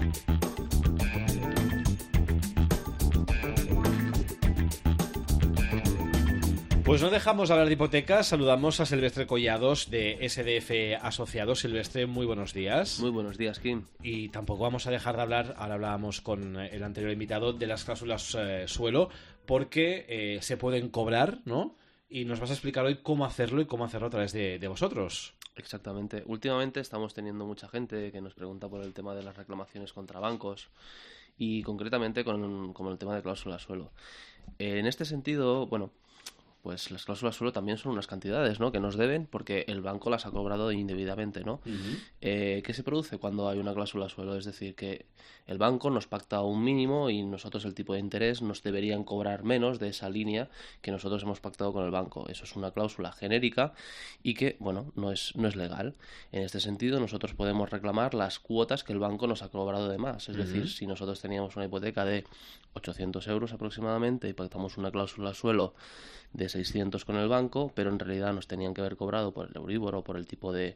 Pues no dejamos de hablar de hipotecas, saludamos a Silvestre Collados de SDF Asociados. Silvestre, muy buenos días. Muy buenos días, Kim. Y tampoco vamos a dejar de hablar, ahora hablábamos con el anterior invitado, de las cláusulas suelo, porque se pueden cobrar, ¿no? Y nos vas a explicar hoy cómo hacerlo y cómo hacerlo a través de vosotros. Exactamente. Últimamente estamos teniendo mucha gente que nos pregunta por el tema de las reclamaciones contra bancos y concretamente con el tema de cláusulas suelo. En este sentido, bueno, pues las cláusulas suelo también son unas cantidades, ¿no?, que nos deben porque el banco las ha cobrado indebidamente, ¿no? ¿Qué se produce cuando hay una cláusula suelo? Es decir, que el banco nos pacta un mínimo y nosotros el tipo de interés nos deberían cobrar menos de esa línea que nosotros hemos pactado con el banco. Eso es una cláusula genérica y que, bueno, no es legal. En este sentido, nosotros podemos reclamar las cuotas que el banco nos ha cobrado de más. Es decir, si nosotros teníamos una hipoteca de 800 euros aproximadamente y pactamos una cláusula suelo de 600 con el banco, pero en realidad nos tenían que haber cobrado por el Euribor o por el tipo de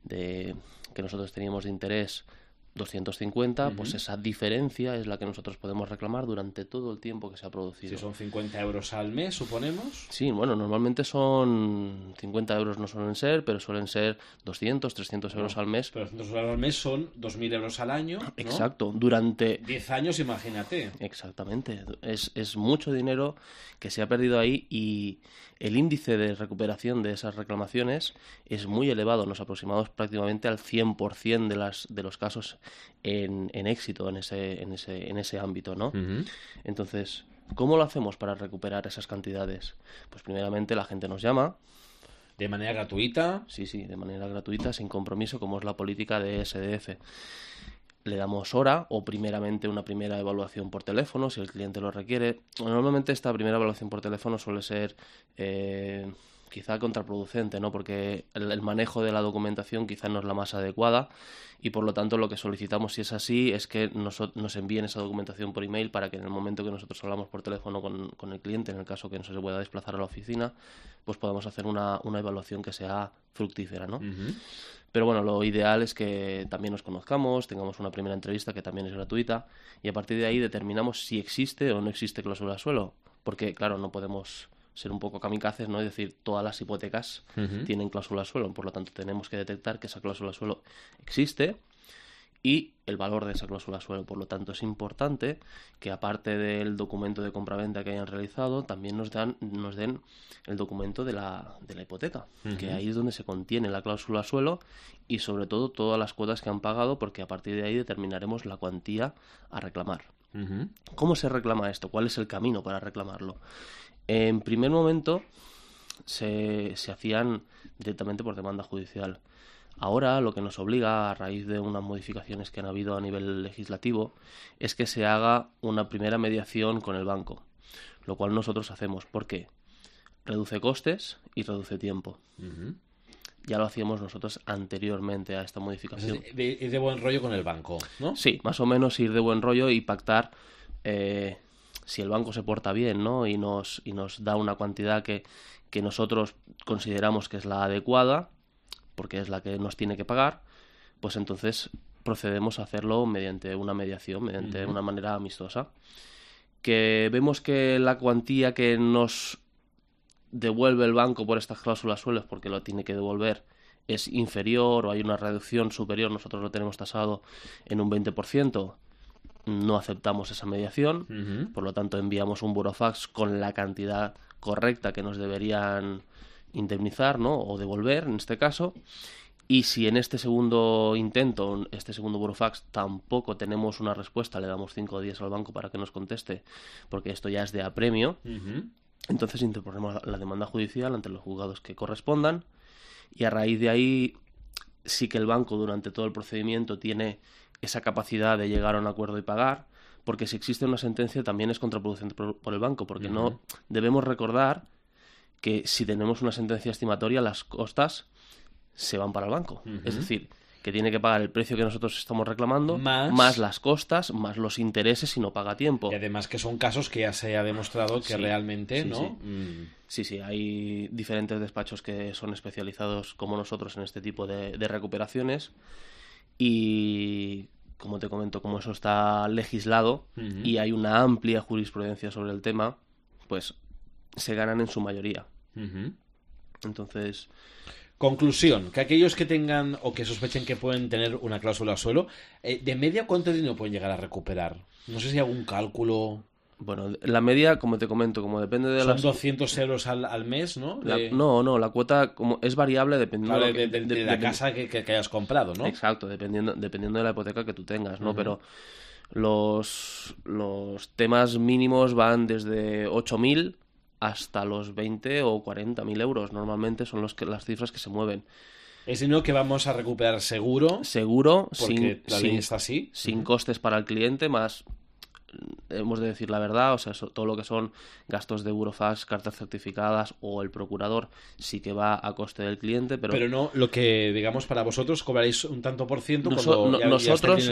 que nosotros teníamos de interés 250, pues esa diferencia es la que nosotros podemos reclamar durante todo el tiempo que se ha producido. Si son 50 euros al mes, suponemos. Sí, bueno, normalmente son 50 euros, no suelen ser, pero suelen ser 200, 300 euros al mes. Pero 200 euros al mes son 2.000 euros al año, ¿no? Exacto, durante 10 años, imagínate. Exactamente, es mucho dinero que se ha perdido ahí y el índice de recuperación de esas reclamaciones es muy elevado. Nos aproximamos prácticamente al 100% de los casos en éxito en ese ámbito, ¿no? Entonces, ¿cómo lo hacemos para recuperar esas cantidades? Pues primeramente la gente nos llama. ¿De manera gratuita? Sí, de manera gratuita, sin compromiso, como es la política de SDF. Le damos hora o primeramente una primera evaluación por teléfono, si el cliente lo requiere. Normalmente esta primera evaluación por teléfono suele ser quizá contraproducente, ¿no? Porque el manejo de la documentación quizá no es la más adecuada y por lo tanto lo que solicitamos, si es así, es que nos envíen esa documentación por email para que en el momento que nosotros hablamos por teléfono con el cliente, en el caso que no se pueda desplazar a la oficina, pues podamos hacer una evaluación que sea fructífera, ¿no? Pero bueno, lo ideal es que también nos conozcamos, tengamos una primera entrevista que también es gratuita y a partir de ahí determinamos si existe o no existe cláusula suelo. Porque, claro, no podemos ser un poco kamikazes, ¿no? Es decir, todas las hipotecas tienen cláusula suelo, por lo tanto tenemos que detectar que esa cláusula suelo existe y el valor de esa cláusula suelo. Por lo tanto, es importante que aparte del documento de compraventa que hayan realizado, también nos den el documento de la hipoteca, que ahí es donde se contiene la cláusula suelo y sobre todo todas las cuotas que han pagado, porque a partir de ahí determinaremos la cuantía a reclamar. ¿Cómo se reclama esto? ¿Cuál es el camino para reclamarlo? En primer momento se hacían directamente por demanda judicial. Ahora lo que nos obliga, a raíz de unas modificaciones que han habido a nivel legislativo, es que se haga una primera mediación con el banco, lo cual nosotros hacemos. ¿Por qué? Reduce costes y reduce tiempo. Ya lo hacíamos nosotros anteriormente a esta modificación. Ir de buen rollo con el banco, ¿no? Sí, más o menos ir de buen rollo y pactar si el banco se porta bien, ¿no? Y nos da una cantidad que nosotros consideramos que es la adecuada, porque es la que nos tiene que pagar, pues entonces procedemos a hacerlo mediante una mediación, mediante una manera amistosa. Que vemos que la cuantía que nos devuelve el banco por estas cláusulas suelo, porque lo tiene que devolver, es inferior o hay una reducción superior, nosotros lo tenemos tasado en un 20%, no aceptamos esa mediación, por lo tanto enviamos un burofax con la cantidad correcta que nos deberían indemnizar, ¿no? O devolver en este caso. Y si en este segundo intento, este segundo burofax, tampoco tenemos una respuesta, le damos 5 días al banco para que nos conteste, porque esto ya es de apremio, entonces interponemos la demanda judicial ante los juzgados que correspondan y a raíz de ahí sí que el banco durante todo el procedimiento tiene esa capacidad de llegar a un acuerdo y pagar, porque si existe una sentencia también es contraproducente por el banco, porque no debemos recordar que si tenemos una sentencia estimatoria las costas se van para el banco. Es decir, que tiene que pagar el precio que nosotros estamos reclamando, más las costas, más los intereses si no paga a tiempo. Y además que son casos que ya se ha demostrado que realmente, sí, ¿no? Sí, hay diferentes despachos que son especializados como nosotros en este tipo de recuperaciones y como te comento, como eso está legislado y hay una amplia jurisprudencia sobre el tema, pues se ganan en su mayoría. Entonces... Conclusión, que aquellos que tengan o que sospechen que pueden tener una cláusula suelo, ¿de media cuánto dinero pueden llegar a recuperar? No sé si hay algún cálculo... Bueno, la media, como te comento, como depende de Son 200 euros al mes, ¿no? No, la cuota como es variable dependiendo de la casa que hayas comprado, ¿no? Exacto, dependiendo de la hipoteca que tú tengas, ¿no? Pero los temas mínimos van desde 8.000 hasta los 20 o 40.000 euros. Normalmente son las cifras que se mueven. Es dinero que vamos a recuperar seguro. Seguro, porque la ley está así. Sin costes para el cliente, más... Hemos de decir la verdad, o sea, todo lo que son gastos de burofax, cartas certificadas o el procurador sí que va a coste del cliente, pero no lo que, digamos, para vosotros cobraréis un tanto por ciento nosotros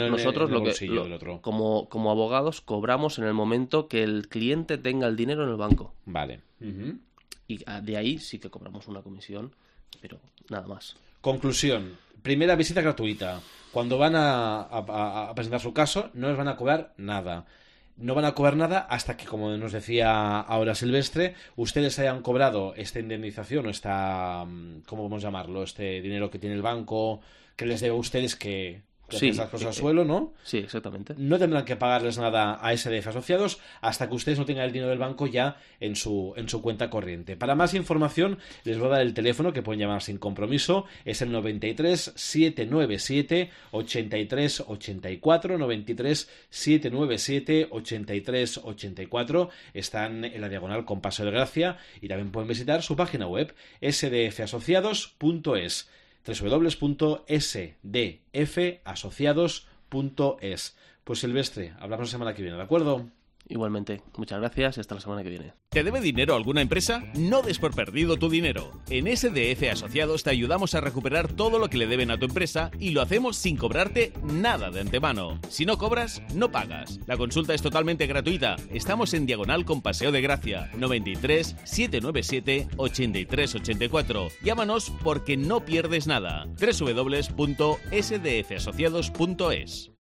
como abogados cobramos en el momento que el cliente tenga el dinero en el banco. Vale. Y de ahí sí que cobramos una comisión, pero nada más. Conclusión. Primera visita gratuita. Cuando van a presentar su caso, no les van a cobrar nada. No van a cobrar nada hasta que, como nos decía ahora Silvestre, ustedes hayan cobrado esta indemnización o ¿cómo vamos a llamarlo? Este dinero que tiene el banco, que les debe a ustedes que esas cosas al suelo, ¿no? Sí, exactamente. No tendrán que pagarles nada a SDF Asociados hasta que ustedes no tengan el dinero del banco ya en su cuenta corriente. Para más información, les voy a dar el teléfono que pueden llamar sin compromiso. Es el 93 797 83 84, 93 797 83 84. Están en la diagonal con Paseo de Gracia y también pueden visitar su página web sdfasociados.es. www.sdfasociados.es. Pues Silvestre, hablamos la semana que viene, ¿de acuerdo? Igualmente, muchas gracias y hasta la semana que viene. ¿Te debe dinero alguna empresa? No des por perdido tu dinero. En SDF Asociados te ayudamos a recuperar todo lo que le deben a tu empresa y lo hacemos sin cobrarte nada de antemano. Si no cobras, no pagas. La consulta es totalmente gratuita. Estamos en diagonal con Paseo de Gracia, 93 797 83 84. Llámanos porque no pierdes nada. www.sdfasociados.es